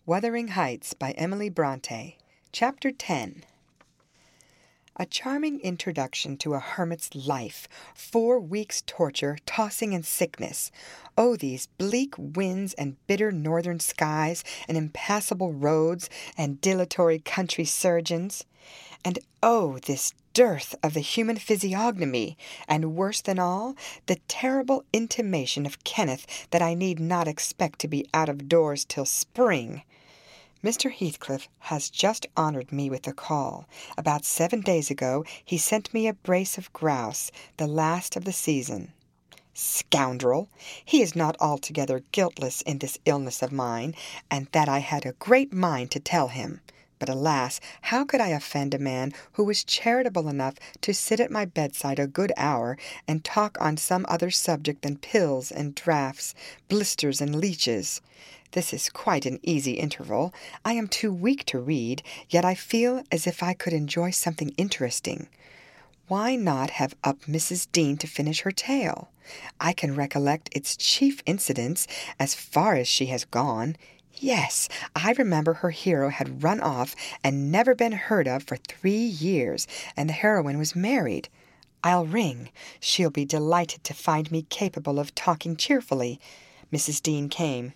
Wuthering Heights by Emily Bronte. Chapter 10. A charming introduction to a hermit's life. 4 weeks' torture, tossing and sickness. Oh, these bleak winds and bitter northern skies, and impassable roads, and dilatory country surgeons. And oh, this dearth of the human physiognomy, and worse than all, the terrible intimation of Kenneth that I need not expect to be out of doors till spring. Mr. Heathcliff has just honoured me with a call. About 7 days ago he sent me a brace of grouse, the last of the season. Scoundrel! He is not altogether guiltless in this illness of mine, and that I had a great mind to tell him. But alas, how could I offend a man who was charitable enough to sit at my bedside a good hour and talk on some other subject than pills and draughts, blisters and leeches? This is quite an easy interval. I am too weak to read, yet I feel as if I could enjoy something interesting. Why not have up Mrs. Dean to finish her tale? I can recollect its chief incidents as far as she has gone. Yes, I remember her hero had run off and never been heard of for 3 years, and the heroine was married. I'll ring. She'll be delighted to find me capable of talking cheerfully. Mrs. Dean came.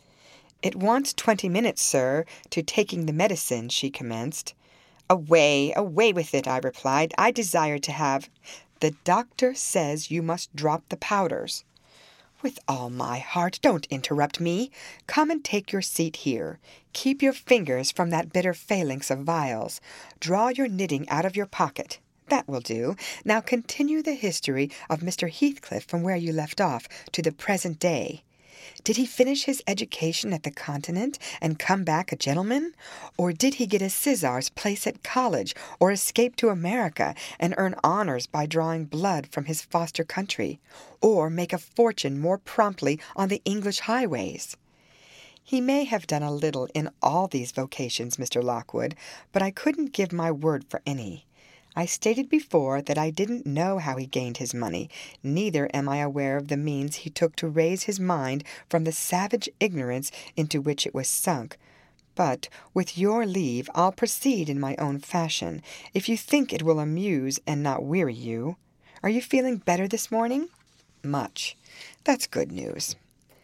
"It wants 20 minutes, sir, to taking the medicine," she commenced. "Away, away with it," I replied. "I desire to have—" "The doctor says you must drop the powders." "With all my heart. Don't interrupt me. Come and take your seat here. Keep your fingers from that bitter phalanx of vials. Draw your knitting out of your pocket. That will do. Now continue the history of Mr. Heathcliff from where you left off to the present day. Did he finish his education at the Continent and come back a gentleman? Or did he get a Sizar's place at college, or escape to America and earn honors by drawing blood from his foster country, or make a fortune more promptly on the English highways? He may have done a little in all these vocations, Mr. Lockwood, but I couldn't give my word for any. I stated before that I didn't know how he gained his money, neither am I aware of the means he took to raise his mind from the savage ignorance into which it was sunk. But, with your leave, I'll proceed in my own fashion, if you think it will amuse and not weary you. Are you feeling better this morning?" "Much." "That's good news."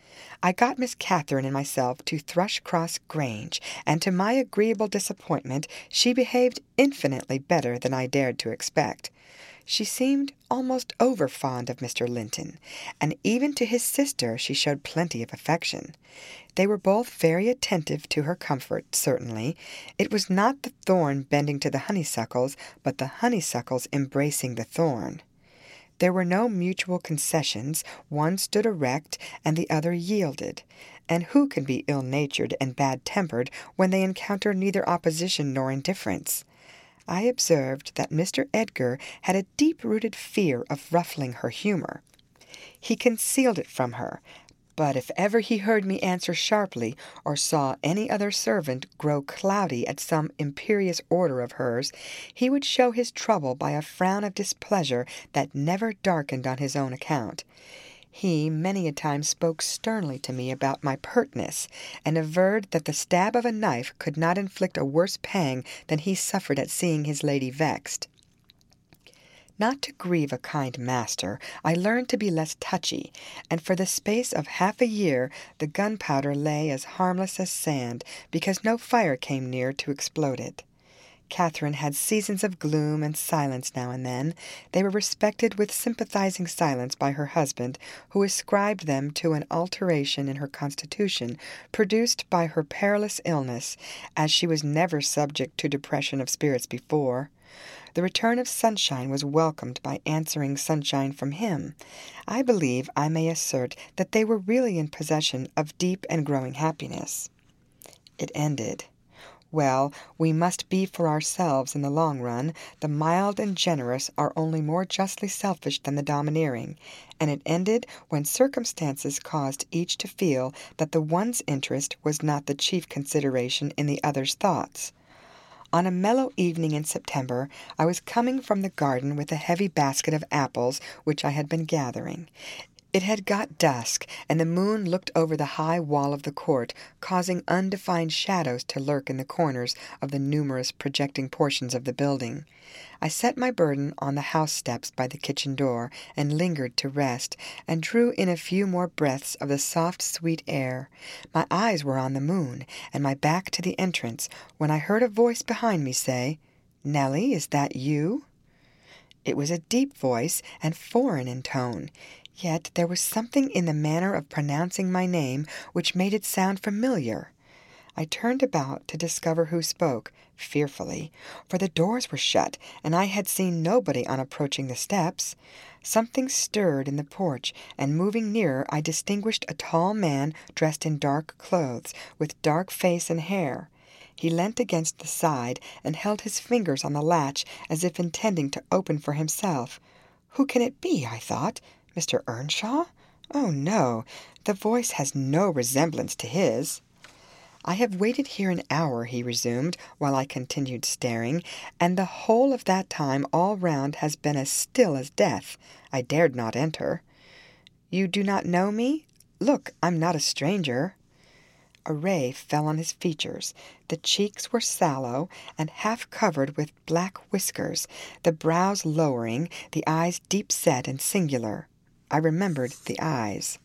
I got Miss Catherine and myself to Thrushcross Grange, and to my agreeable disappointment she behaved infinitely better than I dared to expect. She seemed almost over-fond of Mr. Linton, and even to his sister she showed plenty of affection. They were both very attentive to her comfort, certainly. It was not the thorn bending to the honeysuckles, but the honeysuckles embracing the thorn. There were no mutual concessions. One stood erect, and the other yielded. And who can be ill-natured and bad-tempered when they encounter neither opposition nor indifference? I observed that Mr. Edgar had a deep-rooted fear of ruffling her humour. He concealed it from her, but if ever he heard me answer sharply, or saw any other servant grow cloudy at some imperious order of hers, he would show his trouble by a frown of displeasure that never darkened on his own account. He many a time spoke sternly to me about my pertness, and averred that the stab of a knife could not inflict a worse pang than he suffered at seeing his lady vexed. Not to grieve a kind master, I learned to be less touchy, and for the space of half a year the gunpowder lay as harmless as sand, because no fire came near to explode it. Catherine had seasons of gloom and silence now and then. They were respected with sympathizing silence by her husband, who ascribed them to an alteration in her constitution, produced by her perilous illness, as she was never subject to depression of spirits before. The return of sunshine was welcomed by answering sunshine from him. I believe I may assert that they were really in possession of deep and growing happiness. It ended. Well, we must be for ourselves in the long run. The mild and generous are only more justly selfish than the domineering, and it ended when circumstances caused each to feel that the one's interest was not the chief consideration in the other's thoughts. On a mellow evening in September, I was coming from the garden with a heavy basket of apples which I had been gathering. It had got dusk, and the moon looked over the high wall of the court, causing undefined shadows to lurk in the corners of the numerous projecting portions of the building. I set my burden on the house steps by the kitchen door, and lingered to rest, and drew in a few more breaths of the soft, sweet air. My eyes were on the moon, and my back to the entrance, when I heard a voice behind me say, "Nellie, is that you?" It was a deep voice, and foreign in tone. Yet there was something in the manner of pronouncing my name which made it sound familiar. I turned about to discover who spoke, fearfully, for the doors were shut, and I had seen nobody on approaching the steps. Something stirred in the porch, and moving nearer I distinguished a tall man dressed in dark clothes, with dark face and hair. He leant against the side, and held his fingers on the latch as if intending to open for himself. Who can it be, I thought? Mr. Earnshaw? Oh, no, the voice has no resemblance to his. "I have waited here an hour," he resumed, while I continued staring, "and the whole of that time all round has been as still as death. I dared not enter." "You do not know me? Look, I'm not a stranger." A ray fell on his features. The cheeks were sallow, and half covered with black whiskers, the brows lowering, the eyes deep-set and singular. I remembered the eyes.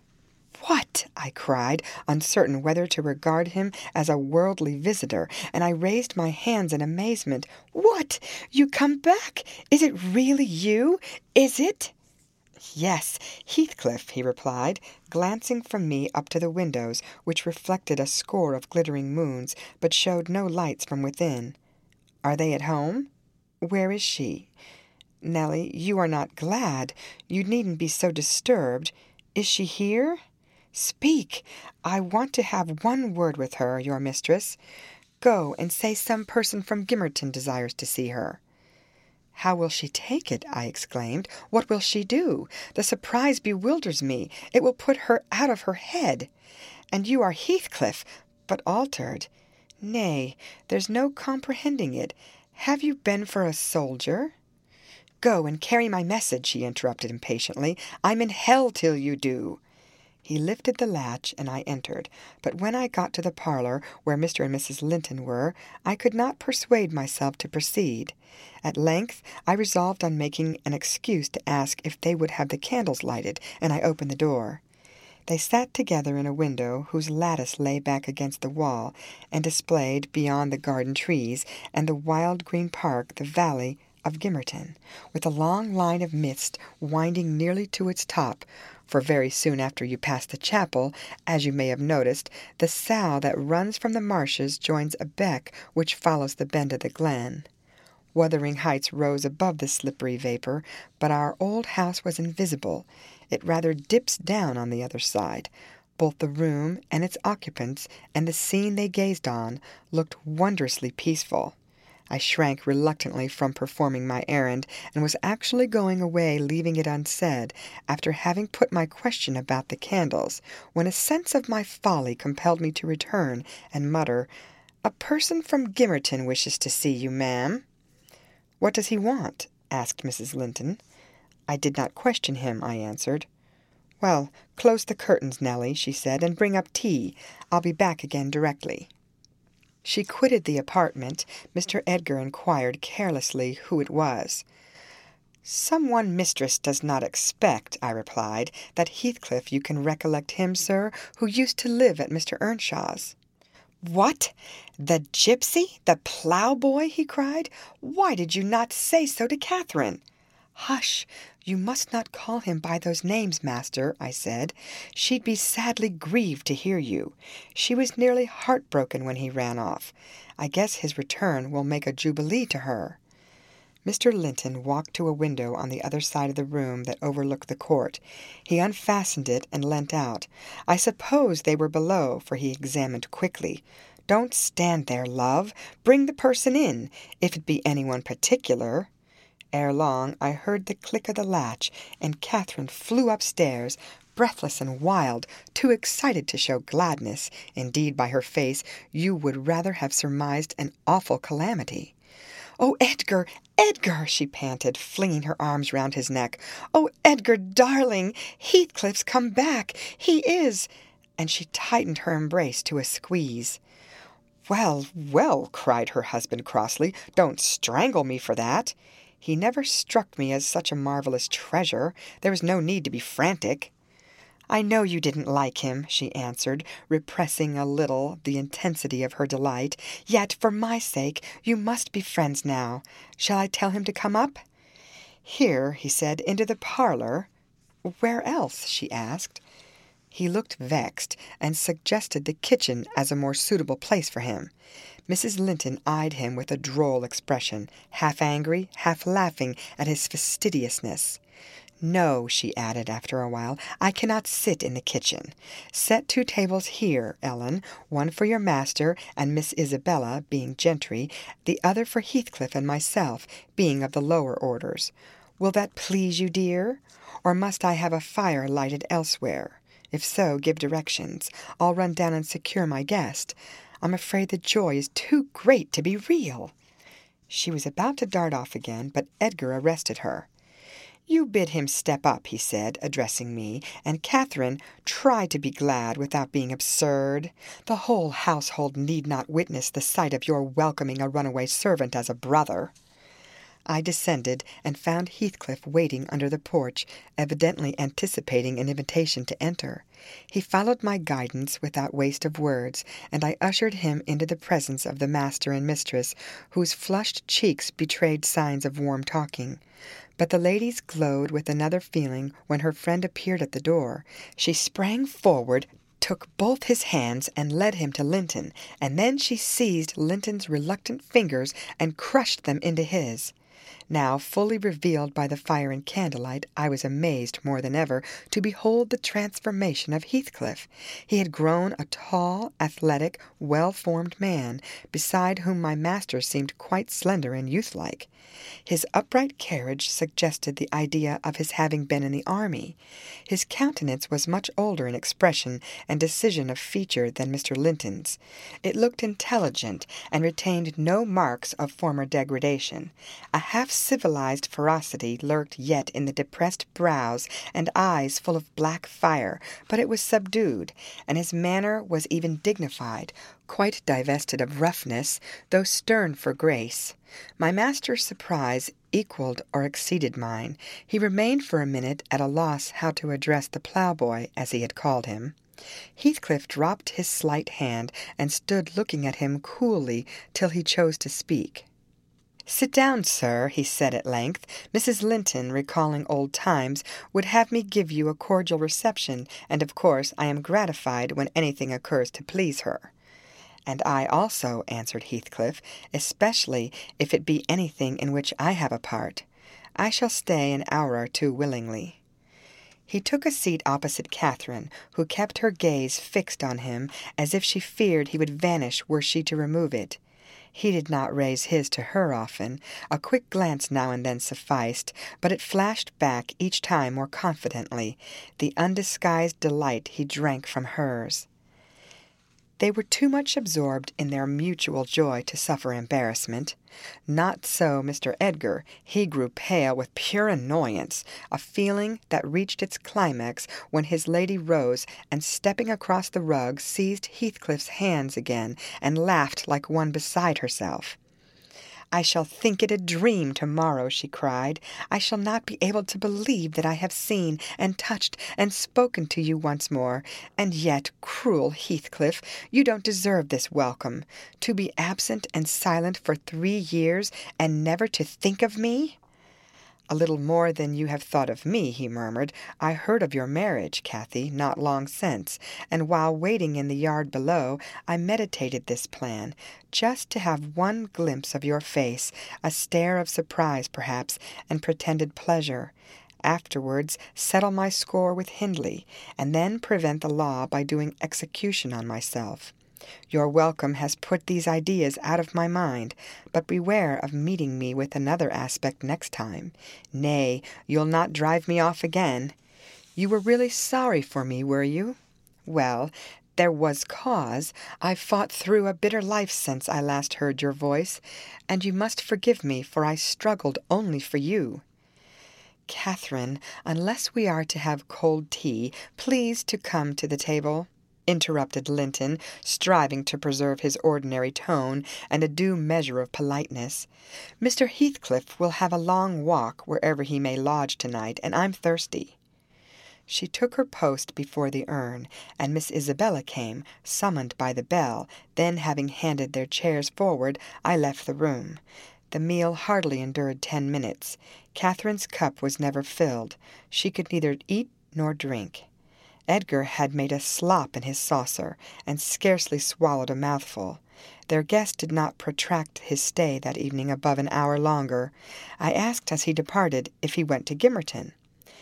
"What?" I cried, uncertain whether to regard him as a worldly visitor, and I raised my hands in amazement. "What? You come back? Is it really you? Is it?" "Yes, Heathcliff," he replied, glancing from me up to the windows, which reflected a score of glittering moons, but showed no lights from within. "Are they at home? Where is she? Nellie, you are not glad. You needn't be so disturbed. Is she here? Speak! I want to have one word with her, your mistress. Go and say some person from Gimmerton desires to see her." "How will she take it?" I exclaimed. "What will she do? The surprise bewilders me. It will put her out of her head. And you are Heathcliff, but altered. Nay, there's no comprehending it. Have you been for a soldier?" "Go and carry my message," she interrupted impatiently. "I'm in hell till you do." He lifted the latch, and I entered, but when I got to the parlour where Mr. and Mrs. Linton were, I could not persuade myself to proceed. At length I resolved on making an excuse to ask if they would have the candles lighted, and I opened the door. They sat together in a window whose lattice lay back against the wall, and displayed, beyond the garden trees and the wild green park, the valley of Gimmerton, with a long line of mist winding nearly to its top, for very soon after you pass the chapel, as you may have noticed, the sow that runs from the marshes joins a beck which follows the bend of the glen. Wuthering Heights rose above the slippery vapour, but our old house was invisible. It rather dips down on the other side. Both the room and its occupants, and the scene they gazed on, looked wondrously peaceful. I shrank reluctantly from performing my errand, and was actually going away, leaving it unsaid, after having put my question about the candles, when a sense of my folly compelled me to return and mutter, "A person from Gimmerton wishes to see you, ma'am." "What does he want?" asked Mrs. Linton. "I did not question him," I answered. "Well, close the curtains, Nellie," she said, "and bring up tea. I'll be back again directly." She quitted the apartment. Mr. Edgar inquired carelessly who it was. "Some one mistress does not expect," I replied. "That Heathcliff, you can recollect him, sir, who used to live at Mr. Earnshaw's." "What? The gipsy? The ploughboy?" he cried. "Why did you not say so to Catherine?" "Hush! You must not call him by those names, master," I said. "She'd be sadly grieved to hear you. She was nearly heartbroken when he ran off. I guess his return will make a jubilee to her." Mr. Linton walked to a window on the other side of the room that overlooked the court. He unfastened it and leant out. I suppose they were below, for he examined quickly. "Don't stand there, love. Bring the person in, if it be anyone particular." Ere long I heard the click of the latch, and Catherine flew upstairs, breathless and wild, too excited to show gladness. Indeed, by her face, you would rather have surmised an awful calamity. "Oh, Edgar, Edgar, she panted, flinging her arms round his neck. Oh, Edgar, darling, Heathcliff's come back. He is. And she tightened her embrace to a squeeze. Well, well, cried her husband crossly, don't strangle me for that. He never struck me as such a marvelous treasure. There was no need to be frantic. I know you didn't like him, she answered, repressing a little the intensity of her delight. Yet, for my sake, you must be friends now. Shall I tell him to come up? Here, he said, into the parlor. Where else? She asked. He looked vexed, and suggested the kitchen as a more suitable place for him. Mrs. Linton eyed him with a droll expression, half angry, half laughing at his fastidiousness. No, she added after a while, I cannot sit in the kitchen. Set 2 tables here, Ellen, one for your master and Miss Isabella, being gentry, the other for Heathcliff and myself, being of the lower orders. Will that please you, dear? Or must I have a fire lighted elsewhere? If so, give directions. I'll run down and secure my guest. I'm afraid the joy is too great to be real. She was about to dart off again, but Edgar arrested her. You bid him step up, he said, addressing me, and Catherine, try to be glad without being absurd. The whole household need not witness the sight of your welcoming a runaway servant as a brother. I descended and found Heathcliff waiting under the porch, evidently anticipating an invitation to enter. He followed my guidance without waste of words, and I ushered him into the presence of the master and mistress, whose flushed cheeks betrayed signs of warm talking. But the ladies glowed with another feeling when her friend appeared at the door. She sprang forward, took both his hands, and led him to Linton, and then she seized Linton's reluctant fingers and crushed them into his. Now, fully revealed by the fire and candlelight, I was amazed more than ever to behold the transformation of Heathcliff. He had grown a tall, athletic, well-formed man, beside whom my master seemed quite slender and youthlike. His upright carriage suggested the idea of his having been in the army. His countenance was much older in expression and decision of feature than Mr. Linton's. It looked intelligent, and retained no marks of former degradation. A half-civilized ferocity lurked yet in the depressed brows and eyes full of black fire, but it was subdued, and his manner was even dignified, quite divested of roughness, though stern for grace. My master's surprise equalled or exceeded mine. He remained for a minute at a loss how to address the ploughboy, as he had called him. Heathcliff dropped his slight hand and stood looking at him coolly till he chose to speak. "Sit down, sir," he said at length. "Mrs. Linton, recalling old times, would have me give you a cordial reception, and of course I am gratified when anything occurs to please her." "And I also," answered Heathcliff, "especially if it be anything in which I have a part. I shall stay an hour or 2 willingly." He took a seat opposite Catherine, who kept her gaze fixed on him as if she feared he would vanish were she to remove it. He did not raise his to her often. A quick glance now and then sufficed, but it flashed back each time more confidently, the undisguised delight he drank from hers. They were too much absorbed in their mutual joy to suffer embarrassment. Not so Mr. Edgar. He grew pale with pure annoyance, a feeling that reached its climax when his lady rose and, stepping across the rug, seized Heathcliff's hands again and laughed like one beside herself. "I shall think it a dream tomorrow," she cried. "I shall not be able to believe that I have seen and touched and spoken to you once more. And yet, cruel Heathcliff, you don't deserve this welcome. To be absent and silent for 3 years, and never to think of me." "A little more than you have thought of me," he murmured. "I heard of your marriage, Cathy, not long since, and while waiting in the yard below, I meditated this plan, just to have one glimpse of your face, a stare of surprise, perhaps, and pretended pleasure. Afterwards settle my score with Hindley, and then prevent the law by doing execution on myself. Your welcome has put these ideas out of my mind, but beware of meeting me with another aspect next time. Nay, you'll not drive me off again. You were really sorry for me, were you? Well, There was cause. I've fought through a bitter life since I last heard your voice, and you must forgive me, for I struggled only for you. Catherine, unless we are to have cold tea, please to come to the table, interrupted Linton, striving to preserve his ordinary tone and a due measure of politeness. Mr. Heathcliff will have a long walk wherever he may lodge tonight, and I'm thirsty. She took her post before the urn, and Miss Isabella came, summoned by the bell. Then, having handed their chairs forward, I left the room. The meal hardly endured 10 minutes. Catherine's cup was never filled. She could neither eat nor drink. Edgar had made a slop in his saucer, and scarcely swallowed a mouthful. Their guest did not protract his stay that evening above an hour longer. I asked as he departed if he went to Gimmerton.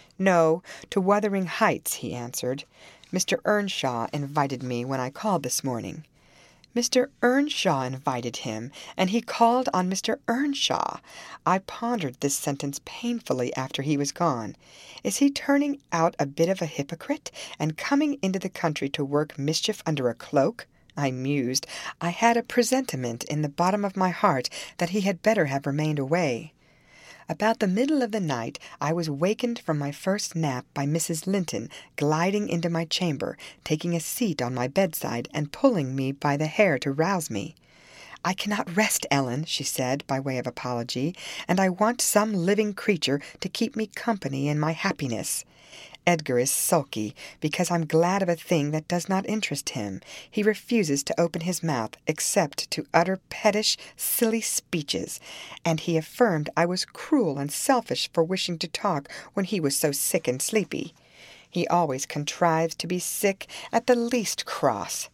No, to Wuthering Heights, he answered. Mr. Earnshaw invited me when I called this morning. Mr. Earnshaw invited him, and he called on Mr. Earnshaw. I pondered this sentence painfully after he was gone. Is he turning out a bit of a hypocrite, and coming into the country to work mischief under a cloak? I mused. I had a presentiment in the bottom of my heart that he had better have remained away. About the middle of the night I was wakened from my first nap by Mrs. Linton gliding into my chamber, taking a seat on my bedside, and pulling me by the hair to rouse me. "I cannot rest, Ellen," she said, by way of apology, "and I want some living creature to keep me company in my happiness. Edgar is sulky, because I'm glad of a thing that does not interest him. He refuses to open his mouth, except to utter pettish, silly speeches, and he affirmed I was cruel and selfish for wishing to talk when he was so sick and sleepy. He always contrives to be sick at the least cross.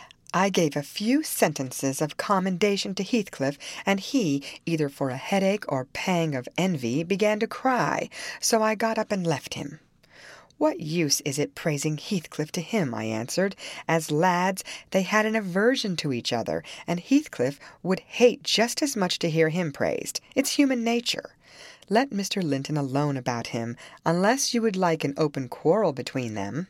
I gave a few sentences of commendation to Heathcliff, and he, either for a headache or pang of envy, began to cry, so I got up and left him. What use is it praising Heathcliff to him? I answered. As lads, they had an aversion to each other, and Heathcliff would hate just as much to hear him praised. It's human nature. Let Mr. Linton alone about him, unless you would like an open quarrel between them.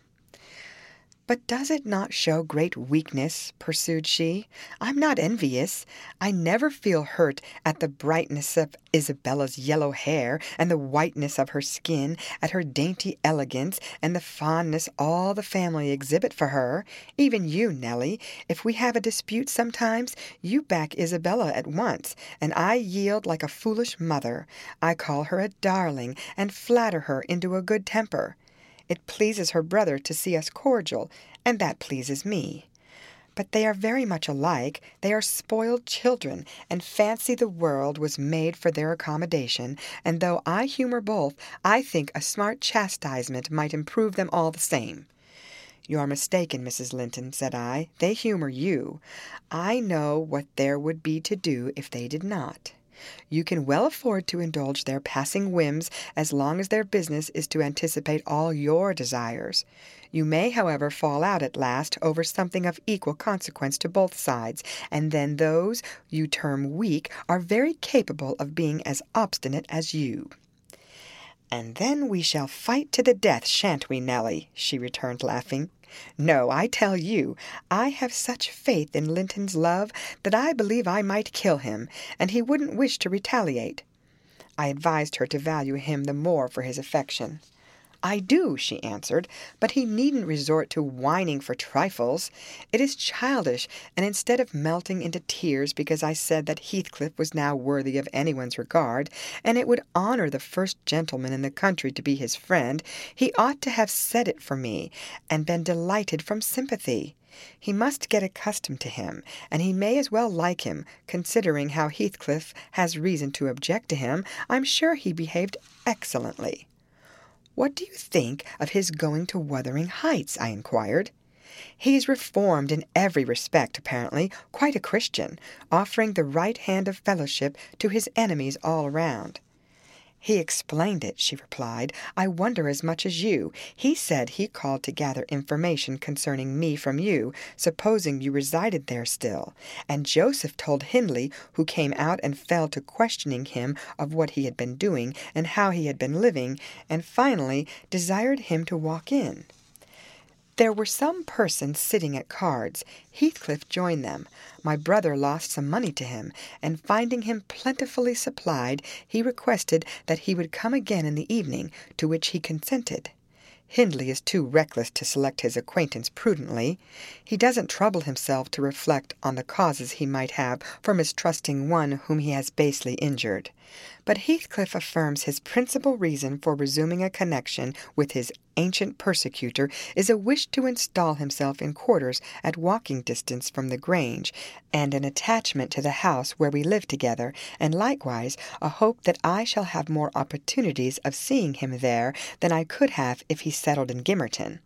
But does it not show great weakness? Pursued she. I'm not envious. I never feel hurt at the brightness of Isabella's yellow hair, and the whiteness of her skin, at her dainty elegance, and the fondness all the family exhibit for her. Even you, Nelly, if we have a dispute sometimes, you back Isabella at once, and I yield like a foolish mother. I call her a darling, and flatter her into a good temper. It pleases her brother to see us cordial, and that pleases me. But they are very much alike. They are spoiled children, and fancy the world was made for their accommodation, and though I humour both, I think a smart chastisement might improve them all the same. You're mistaken, Mrs. Linton, said I. They humour you. I know what there would be to do if they did not. You can well afford to indulge their passing whims as long as their business is to anticipate all your desires. You may, however, fall out at last over something of equal consequence to both sides, and then those you term weak are very capable of being as obstinate as you. And then we shall fight to the death, shan't we, Nelly? She returned, laughing. No, I tell you, I have such faith in Linton's love that I believe I might kill him, and he wouldn't wish to retaliate. I advised her to value him the more for his affection. I do, she answered, but he needn't resort to whining for trifles. It is childish, and instead of melting into tears because I said that Heathcliff was now worthy of anyone's regard, and it would honour the first gentleman in the country to be his friend, he ought to have said it for me, and been delighted from sympathy. He must get accustomed to him, and he may as well like him, considering how Heathcliff has reason to object to him. I'm sure he behaved excellently. What do you think of his going to Wuthering Heights? I inquired. He's reformed in every respect, apparently, quite a Christian, offering the right hand of fellowship to his enemies all around. He explained it, she replied. I wonder as much as you. He said he called to gather information concerning me from you, supposing you resided there still. And Joseph told Hindley, who came out and fell to questioning him of what he had been doing and how he had been living, and finally desired him to walk in. There were some persons sitting at cards. Heathcliff joined them. My brother lost some money to him, and finding him plentifully supplied, he requested that he would come again in the evening, to which he consented. Hindley is too reckless to select his acquaintance prudently. He doesn't trouble himself to reflect on the causes he might have for mistrusting one whom he has basely injured. But Heathcliff affirms his principal reason for resuming a connection with his ancient persecutor is a wish to install himself in quarters at walking distance from the Grange, and an attachment to the house where we live together, and likewise a hope that I shall have more opportunities of seeing him there than I could have if he settled in Gimmerton.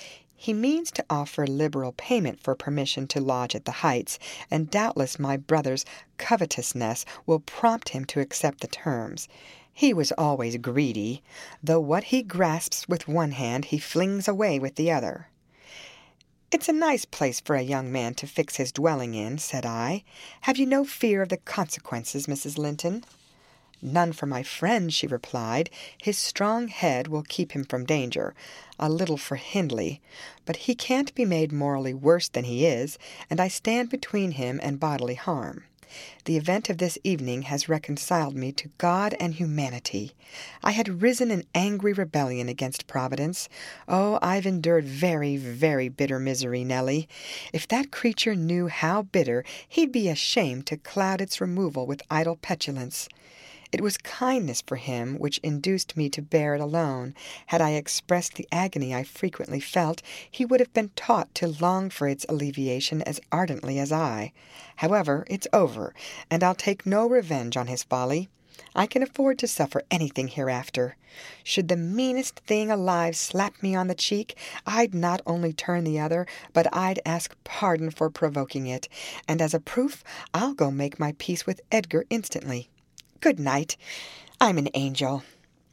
He means to offer liberal payment for permission to lodge at the Heights, and doubtless my brother's covetousness will prompt him to accept the terms. He was always greedy, though what he grasps with one hand he flings away with the other. "It's a nice place for a young man to fix his dwelling in," said I. "Have you no fear of the consequences, Mrs. Linton?" "None for my friend," she replied. "His strong head will keep him from danger. A little for Hindley. But he can't be made morally worse than he is, and I stand between him and bodily harm. The event of this evening has reconciled me to God and humanity. I had risen in angry rebellion against Providence. Oh, I've endured very, very bitter misery, Nelly. If that creature knew how bitter, he'd be ashamed to cloud its removal with idle petulance. It was kindness for him which induced me to bear it alone. Had I expressed the agony I frequently felt, he would have been taught to long for its alleviation as ardently as I. However, it's over, and I'll take no revenge on his folly. I can afford to suffer anything hereafter. Should the meanest thing alive slap me on the cheek, I'd not only turn the other, but I'd ask pardon for provoking it, and as a proof I'll go make my peace with Edgar instantly. Good night. I'm an angel."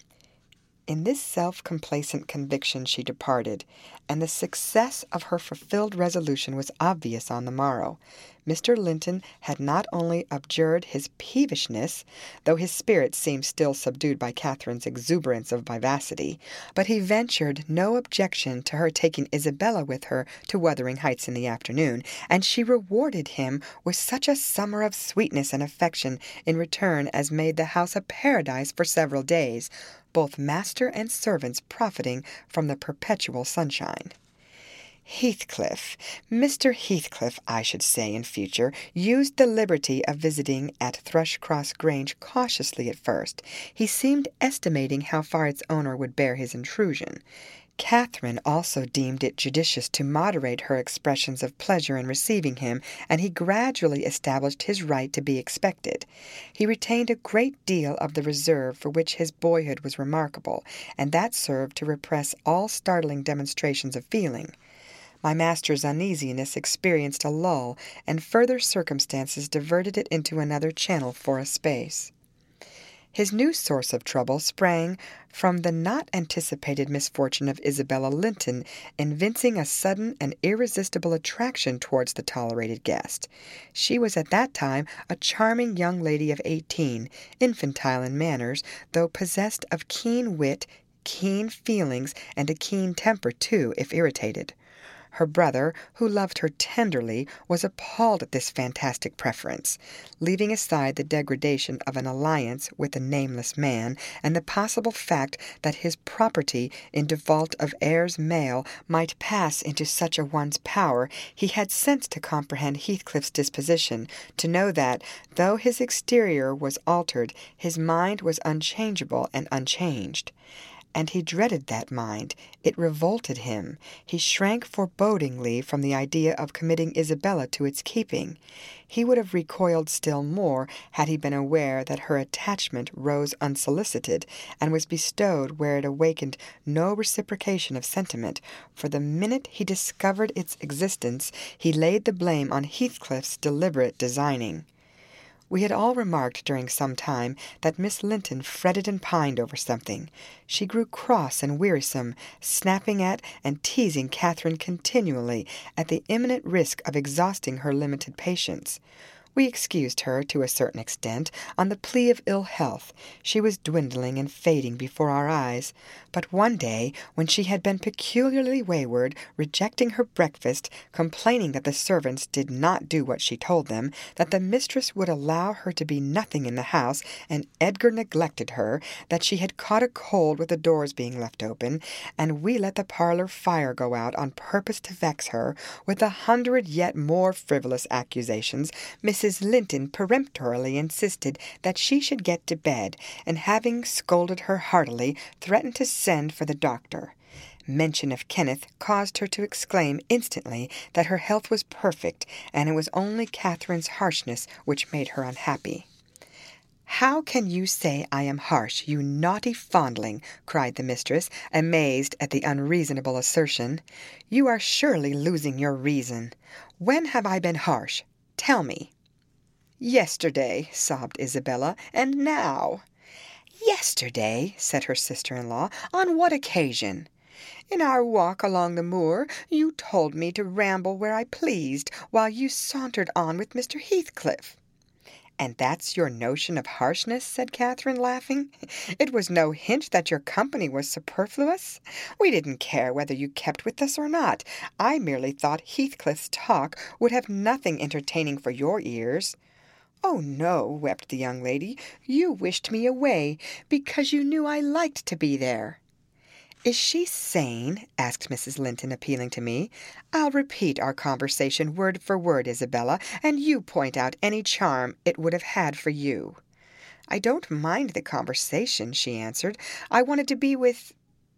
In this self-complacent conviction she departed, and the success of her fulfilled resolution was obvious on the morrow. Mr. Linton had not only abjured his peevishness, though his spirits seemed still subdued by Catherine's exuberance of vivacity, but he ventured no objection to her taking Isabella with her to Wuthering Heights in the afternoon, and she rewarded him with such a summer of sweetness and affection in return as made the house a paradise for several days, both master and servants profiting from the perpetual sunshine. Mr. Heathcliff, I should say in future, used the liberty of visiting at Thrushcross Grange cautiously at first. He seemed estimating how far its owner would bear his intrusion. Catherine also deemed it judicious to moderate her expressions of pleasure in receiving him, and he gradually established his right to be expected. He retained a great deal of the reserve for which his boyhood was remarkable, and that served to repress all startling demonstrations of feeling. My master's uneasiness experienced a lull, and further circumstances diverted it into another channel for a space. His new source of trouble sprang from the not anticipated misfortune of Isabella Linton evincing a sudden and irresistible attraction towards the tolerated guest. She was at that time a charming young lady of 18, infantile in manners, though possessed of keen wit, keen feelings, and a keen temper too, if irritated. Her brother, who loved her tenderly, was appalled at this fantastic preference. Leaving aside the degradation of an alliance with a nameless man, and the possible fact that his property, in default of heirs male, might pass into such a one's power, he had sense to comprehend Heathcliff's disposition, to know that, though his exterior was altered, his mind was unchangeable and unchanged. And he dreaded that mind. It revolted him. He shrank forebodingly from the idea of committing Isabella to its keeping. He would have recoiled still more had he been aware that her attachment rose unsolicited, and was bestowed where it awakened no reciprocation of sentiment, for the minute he discovered its existence, he laid the blame on Heathcliff's deliberate designing. We had all remarked during some time that Miss Linton fretted and pined over something. She grew cross and wearisome, snapping at and teasing Catherine continually, at the imminent risk of exhausting her limited patience. We excused her, to a certain extent, on the plea of ill health. She was dwindling and fading before our eyes. But one day, when she had been peculiarly wayward, rejecting her breakfast, complaining that the servants did not do what she told them, that the mistress would allow her to be nothing in the house, and Edgar neglected her, that she had caught a cold with the doors being left open, and we let the parlour fire go out on purpose to vex her, with 100 yet more frivolous accusations, Mrs. Linton peremptorily insisted that she should get to bed, and having scolded her heartily, threatened to send for the doctor. Mention of Kenneth caused her to exclaim instantly that her health was perfect, and it was only Catherine's harshness which made her unhappy. "How can you say I am harsh, you naughty fondling?" cried the mistress, amazed at the unreasonable assertion. "You are surely losing your reason. When have I been harsh? Tell me." "Yesterday," sobbed Isabella, "and now." "Yesterday," said her sister-in-law. "On what occasion?" "In our walk along the moor, you told me to ramble where I pleased, while you sauntered on with Mr. Heathcliff." "And that's your notion of harshness?" said Catherine, laughing. "It was no hint that your company was superfluous. We didn't care whether you kept with us or not. I merely thought Heathcliff's talk would have nothing entertaining for your ears." "Oh, no," wept the young lady. "You wished me away, because you knew I liked to be there." "Is she sane?" asked Mrs. Linton, appealing to me. "I'll repeat our conversation word for word, Isabella, and you point out any charm it would have had for you." "I don't mind the conversation," she answered. "I wanted to be with—"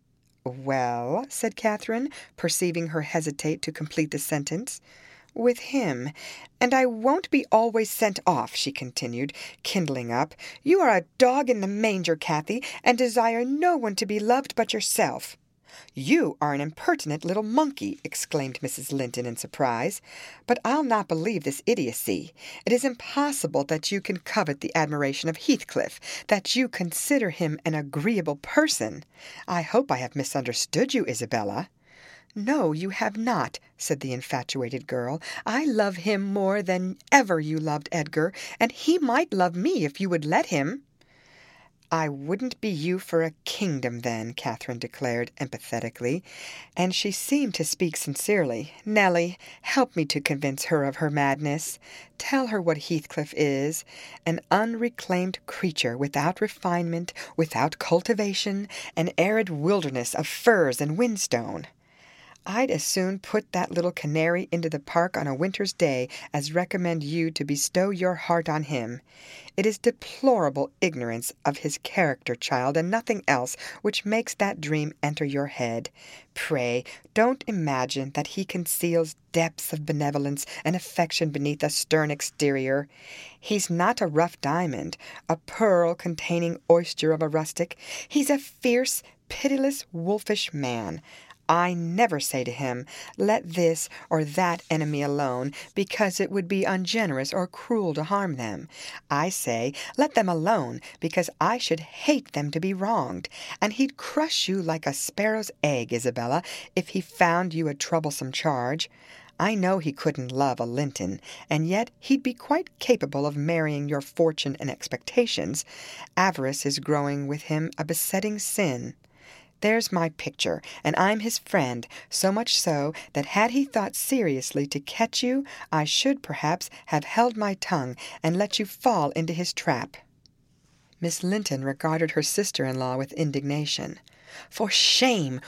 "Well," said Catherine, perceiving her hesitate to complete the sentence. "With him. And I won't be always sent off," she continued, kindling up. "You are a dog in the manger, Cathy, and desire no one to be loved but yourself." "You are an impertinent little monkey," exclaimed Mrs. Linton in surprise. "But I'll not believe this idiocy. It is impossible that you can covet the admiration of Heathcliff, that you consider him an agreeable person. I hope I have misunderstood you, Isabella." "No, you have not," said the infatuated girl. "I love him more than ever you loved Edgar, and he might love me if you would let him." "I wouldn't be you for a kingdom, then," Catherine declared empathetically, and she seemed to speak sincerely. "Nellie, help me to convince her of her madness. Tell her what Heathcliff is, an unreclaimed creature, without refinement, without cultivation, an arid wilderness of firs and whinstone. I'd as soon put that little canary into the park on a winter's day as recommend you to bestow your heart on him. It is deplorable ignorance of his character, child, and nothing else, which makes that dream enter your head. Pray, don't imagine that he conceals depths of benevolence and affection beneath a stern exterior. He's not a rough diamond, a pearl containing oyster of a rustic. He's a fierce, pitiless, wolfish man. I never say to him, 'Let this or that enemy alone, because it would be ungenerous or cruel to harm them.' I say, 'Let them alone, because I should hate them to be wronged.' And he'd crush you like a sparrow's egg, Isabella, if he found you a troublesome charge. I know he couldn't love a Linton, and yet he'd be quite capable of marrying your fortune and expectations. Avarice is growing with him a besetting sin. There's my picture, and I'm his friend, so much so that had he thought seriously to catch you, I should perhaps have held my tongue and let you fall into his trap." Miss Linton regarded her sister-in-law with indignation. For shame,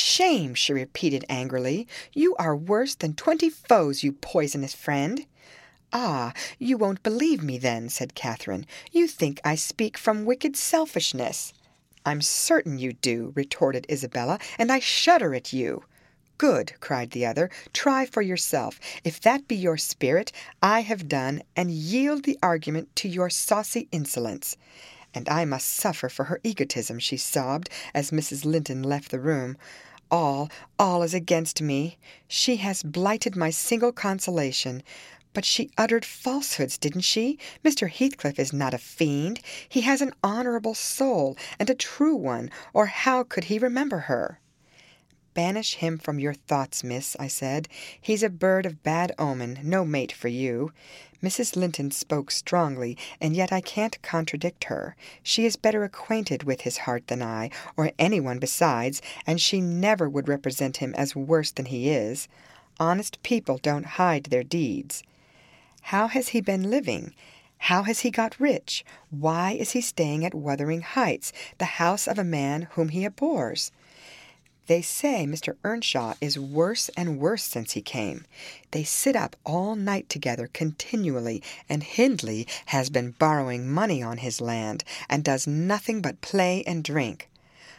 she repeated angrily. "You are worse than 20 foes, you poisonous friend." "Ah, you won't believe me then," said Catherine. "You think I speak from wicked selfishness." "I'm certain you do," retorted Isabella, "and I shudder at you." "Good," cried the other. "Try for yourself. If that be your spirit, I have done, and yield the argument to your saucy insolence." "And I must suffer for her egotism," she sobbed, as Mrs. Linton left the room. All is against me. She has blighted my single consolation. But she uttered falsehoods, didn't she? Mr. Heathcliff is not a fiend. He has an honourable soul, and a true one, or how could he remember her?" banish him from your thoughts, miss," I said. "He's a bird of bad omen, no mate for you." Mrs. Linton spoke strongly, and yet I can't contradict her. She is better acquainted with his heart than I, or anyone besides, and she never would represent him as worse than he is. Honest people don't hide their deeds. How has he been living? How has he got rich? Why is he staying at Wuthering Heights, the house of a man whom he abhors? They say Mr. Earnshaw is worse and worse since he came. They sit up all night together continually, and Hindley has been borrowing money on his land, and does nothing but play and drink.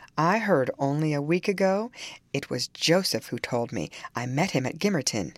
I heard only a week ago, it was Joseph who told me. I met him at Gimmerton.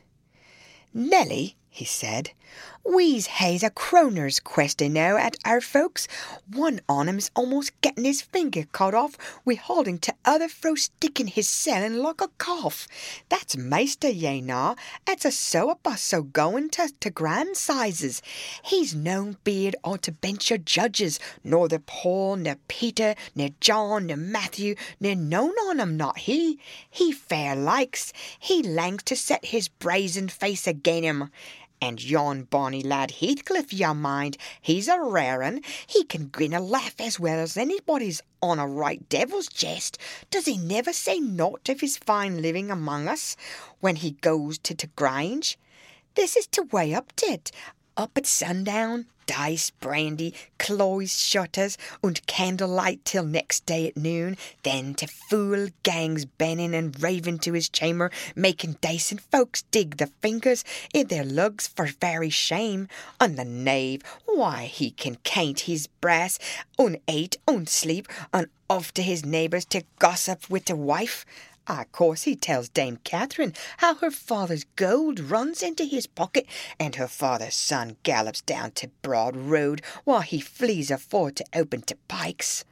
"Nelly," he said, "we's haes a croner's quest now at our folks. One on 'em's almost getting his finger cut off wi' holding t'other fro sticking his selling like a calf. That's Maister, ye know, it's a so a bus so going to grand sizes. He's no beard on to bench of judges, nor the Paul, nor Peter, nor John, nor Matthew, nor none on 'em, not he. He fair likes. He langs to set his brazen face again him. And yon bonny lad Heathcliff, you mind, he's a rare un. He can grin a laugh as well as anybody's on a right devil's jest. Does he never say naught of his fine living among us, when he goes to Grange? This is to way up tit. Up at sundown, dice, brandy, closed shutters, and candlelight till next day at noon, then to fool gangs benning and raving to his chamber, making dacent folks dig the fingers in their lugs for very shame. And the knave, why he can caint his brass, and ate, and sleep, and off to his neighbours to gossip with the wife. Of course he tells Dame Catherine how her father's gold runs into his pocket, and her father's son gallops down to Broad Road while he flees afore to open to Pikes.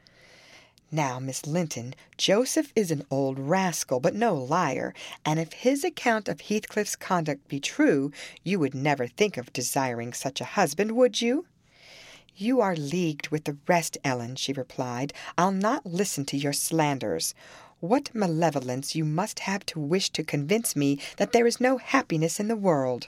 Now, Miss Linton, Joseph is an old rascal, but no liar, and if his account of Heathcliff's conduct be true, you would never think of desiring such a husband, would you? "You are leagued with the rest, Ellen," she replied. "I'll not listen to your slanders. What malevolence you must have to wish to convince me that there is no happiness in the world."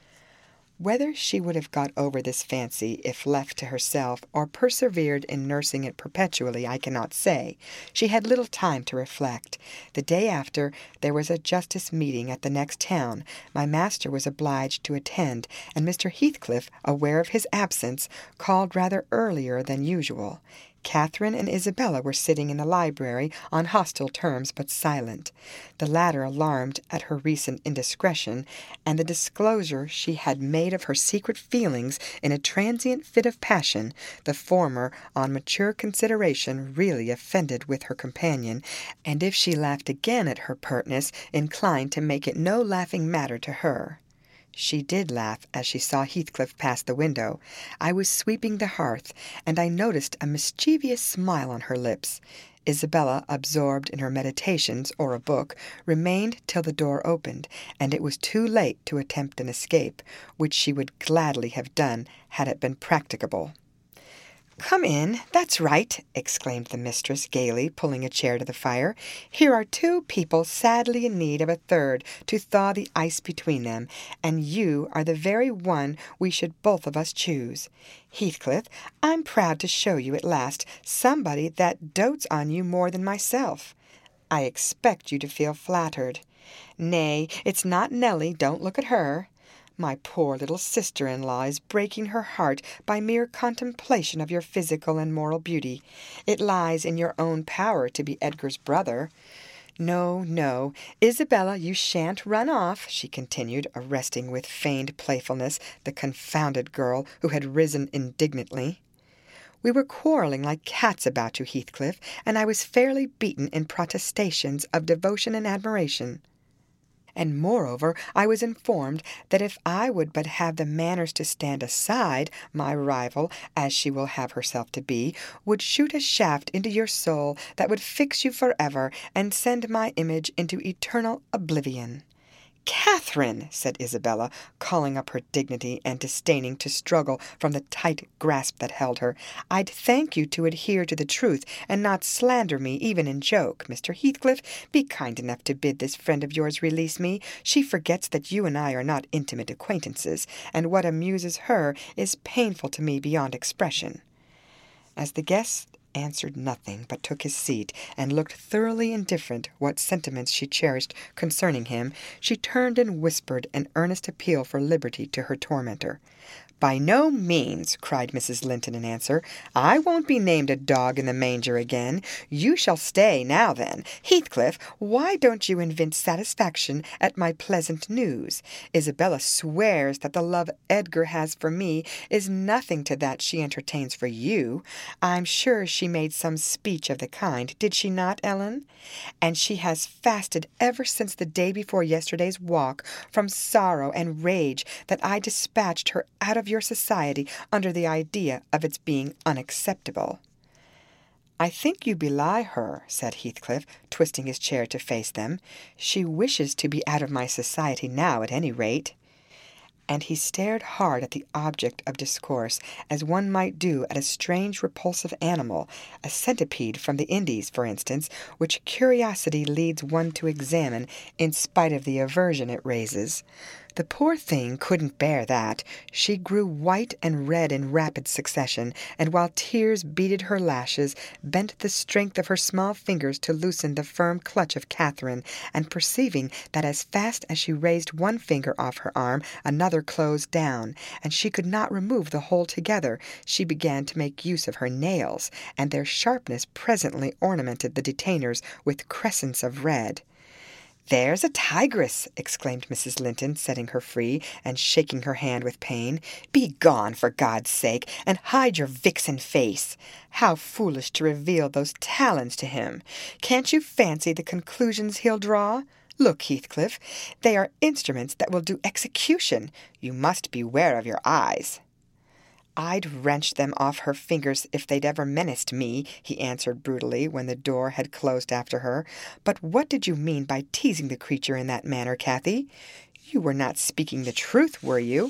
Whether she would have got over this fancy if left to herself, or persevered in nursing it perpetually, I cannot say. She had little time to reflect. The day after, there was a justice meeting at the next town. My master was obliged to attend, and Mr. Heathcliff, aware of his absence, called rather earlier than usual. Catherine and Isabella were sitting in the library on hostile terms, but silent. The latter alarmed at her recent indiscretion, and the disclosure she had made of her secret feelings in a transient fit of passion. The former, on mature consideration, really offended with her companion, and if she laughed again at her pertness, inclined to make it no laughing matter to her. She did laugh as she saw Heathcliff pass the window. I was sweeping the hearth, and I noticed a mischievous smile on her lips. Isabella, absorbed in her meditations or a book, remained till the door opened, and it was too late to attempt an escape, which she would gladly have done had it been practicable. "Come in, that's right," exclaimed the mistress gaily, pulling a chair to the fire. "Here are two people sadly in need of a third to thaw the ice between them, and you are the very one we should both of us choose. Heathcliff, I'm proud to show you at last somebody that dotes on you more than myself. I expect you to feel flattered. Nay, it's not Nelly, don't look at her. My poor little sister-in-law is breaking her heart by mere contemplation of your physical and moral beauty. It lies in your own power to be Edgar's brother. No, no, Isabella, you shan't run off," she continued, arresting with feigned playfulness the confounded girl, who had risen indignantly. "We were quarrelling like cats about you, Heathcliff, and I was fairly beaten in protestations of devotion and admiration. And moreover, I was informed that if I would but have the manners to stand aside, my rival, as she will have herself to be, would shoot a shaft into your soul that would fix you forever, and send my image into eternal oblivion. "Catherine," said Isabella, calling up her dignity and disdaining to struggle from the tight grasp that held her, "I'd thank you to adhere to the truth and not slander me even in joke. Mr. Heathcliff, be kind enough to bid this friend of yours release me. She forgets that you and I are not intimate acquaintances, and what amuses her is painful to me beyond expression." As the guest answered nothing, but took his seat, and looked thoroughly indifferent what sentiments she cherished concerning him, she turned and whispered an earnest appeal for liberty to her tormentor. "By no means," cried Mrs. Linton in answer. "I won't be named a dog in the manger again. You shall stay now, then. Heathcliff, why don't you evince satisfaction at my pleasant news? Isabella swears that the love Edgar has for me is nothing to that she entertains for you. I'm sure she made some speech of the kind, did she not, Ellen? And she has fasted ever since the day before yesterday's walk, from sorrow and rage that I dispatched her out of your society under the idea of its being unacceptable." "I think you belie her," said Heathcliff, twisting his chair to face them. "She wishes to be out of my society now, at any rate." And he stared hard at the object of discourse, as one might do at a strange repulsive animal, a centipede from the Indies, for instance, which curiosity leads one to examine in spite of the aversion it raises. The poor thing couldn't bear that. She grew white and red in rapid succession, and while tears beaded her lashes, bent the strength of her small fingers to loosen the firm clutch of Catherine, and perceiving that as fast as she raised one finger off her arm, another closed down, and she could not remove the whole together, she began to make use of her nails, and their sharpness presently ornamented the detainers with crescents of red. "There's a tigress!" exclaimed Mrs. Linton, setting her free, and shaking her hand with pain. "Be gone, for God's sake, and hide your vixen face! How foolish to reveal those talons to him! Can't you fancy the conclusions he'll draw? Look, Heathcliff, they are instruments that will do execution. You must beware of your eyes." "I'd wrenched them off her fingers if they'd ever menaced me," he answered brutally, when the door had closed after her. "But what did you mean by teasing the creature in that manner, Cathy? You were not speaking the truth, were you?"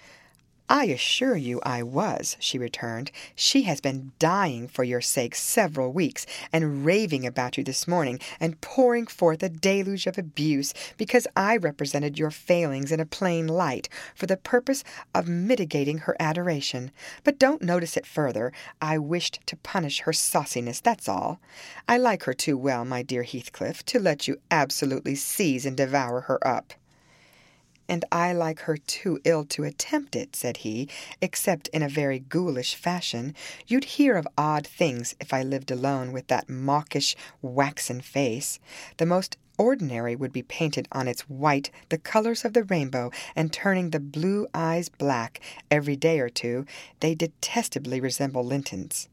"I assure you I was," she returned. "She has been dying for your sake several weeks, and raving about you this morning, and pouring forth a deluge of abuse, because I represented your failings in a plain light, for the purpose of mitigating her adoration. But don't notice it further. I wished to punish her sauciness, that's all. I like her too well, my dear Heathcliff, to let you absolutely seize and devour her up." "And I like her too ill to attempt it," said he, "except in a very ghoulish fashion. You'd hear of odd things if I lived alone with that mawkish, waxen face. The most ordinary would be painted on its white the colors of the rainbow, and turning the blue eyes black every day or two. They detestably resemble Linton's."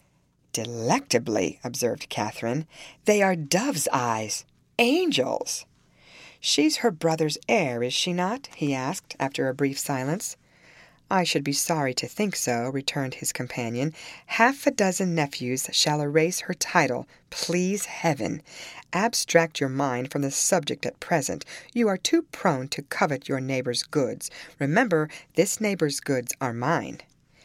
"Delectably," observed Catherine. "They are dove's eyes. Angels!" "She's her brother's heir, is she not?" he asked, after a brief silence. "I should be sorry to think so," returned his companion. "Half a dozen nephews shall erase her title, please heaven. Abstract your mind from the subject at present. You are too prone to covet your neighbour's goods. Remember, this neighbour's goods are mine."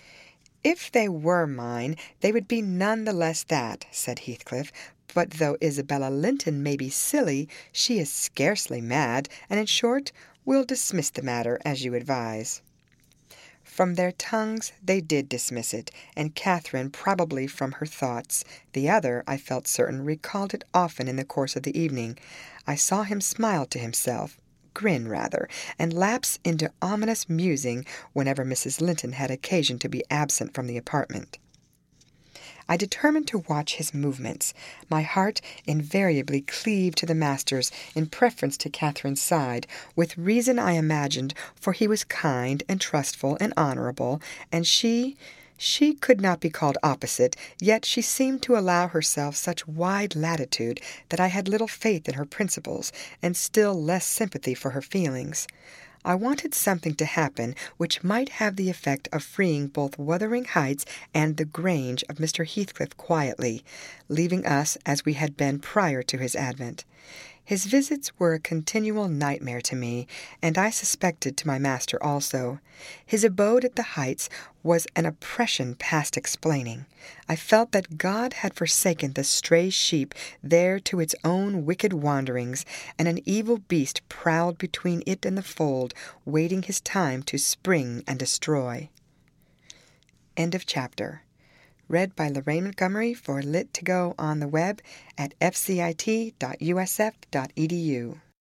"If they were mine, they would be none the less that," said Heathcliff. "But though Isabella Linton may be silly, she is scarcely mad, and in short, we'll dismiss the matter as you advise." From their tongues they did dismiss it, and Catherine probably from her thoughts. The other, I felt certain, recalled it often in the course of the evening. I saw him smile to himself, grin rather, and lapse into ominous musing whenever Mrs. Linton had occasion to be absent from the apartment. I determined to watch his movements. My heart invariably cleaved to the master's in preference to Catherine's side, with reason I imagined, for he was kind and trustful and honourable, and she could not be called opposite, yet she seemed to allow herself such wide latitude that I had little faith in her principles, and still less sympathy for her feelings. I wanted something to happen which might have the effect of freeing both Wuthering Heights and the Grange of Mr. Heathcliff quietly, leaving us as we had been prior to his advent. His visits were a continual nightmare to me, and I suspected to my master also. His abode at the heights was an oppression past explaining. I felt that God had forsaken the stray sheep there to its own wicked wanderings, and an evil beast prowled between it and the fold, waiting his time to spring and destroy. End of chapter. Read by Lorraine Montgomery for Lit2Go on the web at fcit.usf.edu.